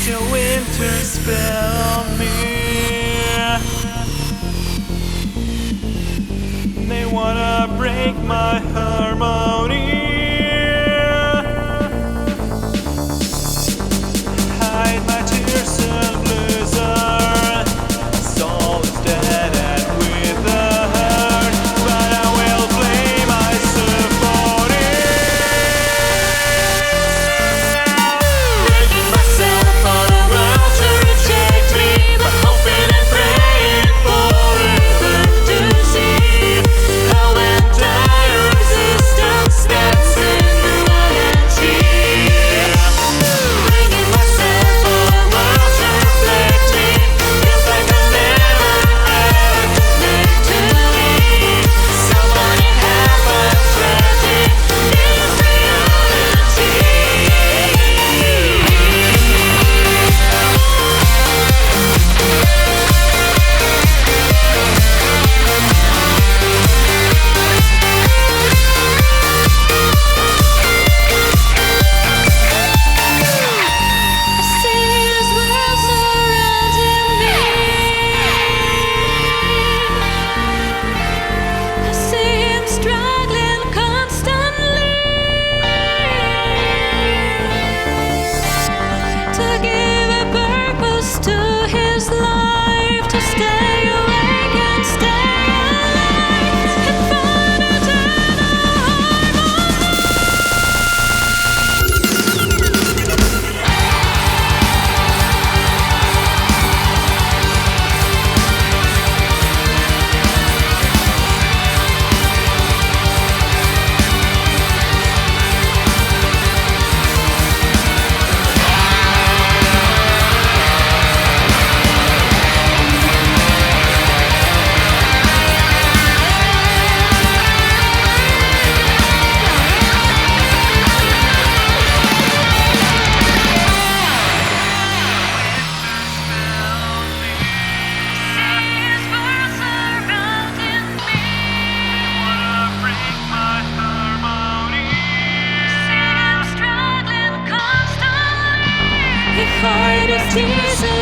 your winter spell on me. They wanna break my harmony. Hide my tears and blizzard. My soul is dead and withered, but I will play my symphony. Breaking myself for the world to reject me, but hoping and praying forever to see how entire resistance stands in the energy. Bringing myself for the world to reflect me, feels like I never ever connect to leave. Somebody have a tragic is reality. I see this world surrounding me. I see him struggling constantly to give a purpose to his life, to stay awake and stay alive and find eternal harmony. Hide his tears